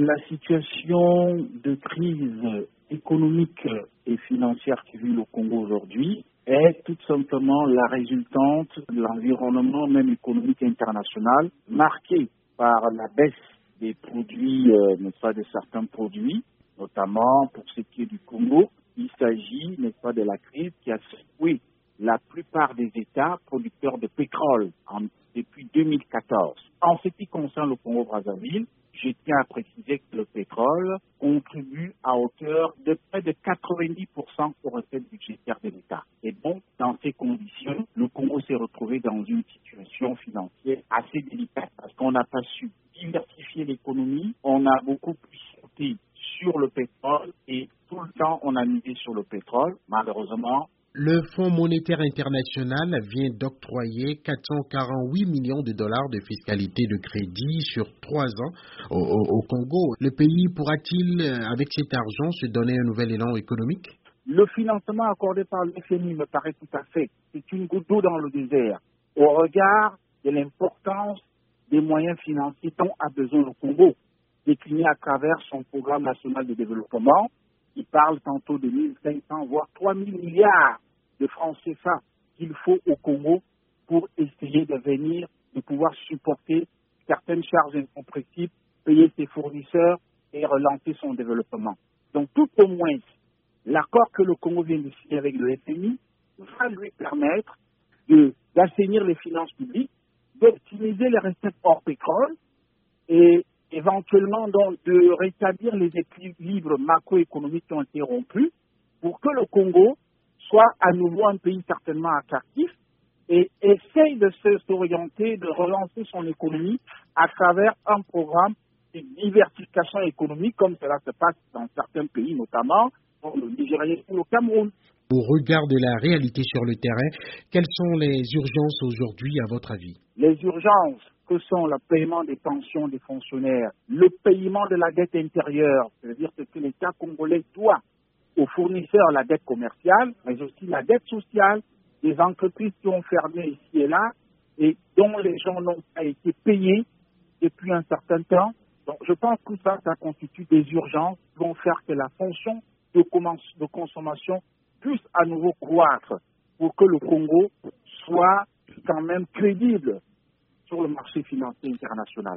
La situation de crise économique et financière qui vit le Congo aujourd'hui est tout simplement la résultante de l'environnement même économique international marqué par la baisse des produits, n'est-ce pas, de certains produits, notamment pour ce qui est du Congo. Il s'agit, n'est-ce pas, de la crise qui a secoué la plupart des États producteurs de pétrole depuis 2014. En ce qui concerne le Congo-Brazzaville, je tiens à préciser que le pétrole contribue à hauteur de près de 90% aux recettes budgétaires de l'État. Et donc, dans ces conditions, le Congo s'est retrouvé dans une situation financière assez délicate parce qu'on n'a pas su diversifier l'économie, on a beaucoup plus sauté sur le pétrole et tout le temps on a misé sur le pétrole. Malheureusement, le Fonds monétaire international vient d'octroyer 448 millions de dollars de fiscalité de crédit sur 3 ans au Congo. Le pays pourra-t-il, avec cet argent, se donner un nouvel élan économique? Le financement accordé par le FMI me paraît tout à fait. C'est une goutte d'eau dans le désert. Au regard de l'importance des moyens financiers dont a besoin le Congo, décliné à travers son programme national de développement, il parle tantôt de 1500 voire 3000 milliards de francs CFA qu'il faut au Congo pour essayer de pouvoir supporter certaines charges incompressibles, payer ses fournisseurs et relancer son développement. Donc tout au moins, l'accord que le Congo vient de signer avec le FMI va lui permettre d'assainir les finances publiques, d'optimiser les recettes hors pétrole et éventuellement donc de rétablir les équilibres macroéconomiques qui ont été rompus pour que le Congo soit à nouveau un pays certainement attractif et essaye de s'orienter, de relancer son économie à travers un programme de diversification économique comme cela se passe dans certains pays, notamment comme le Nigeria ou le Cameroun. Au regard de la réalité sur le terrain, quelles sont les urgences aujourd'hui à votre avis? Les urgences que sont le paiement des pensions des fonctionnaires, le paiement de la dette intérieure, c'est-à-dire que l'État congolais doit aux fournisseurs la dette commerciale, mais aussi la dette sociale des entreprises qui ont fermé ici et là et dont les gens n'ont pas été payés depuis un certain temps. Donc je pense que ça constitue des urgences qui vont faire que la fonction de consommation puisse à nouveau croître pour que le Congo soit quand même crédible sur le marché financier international.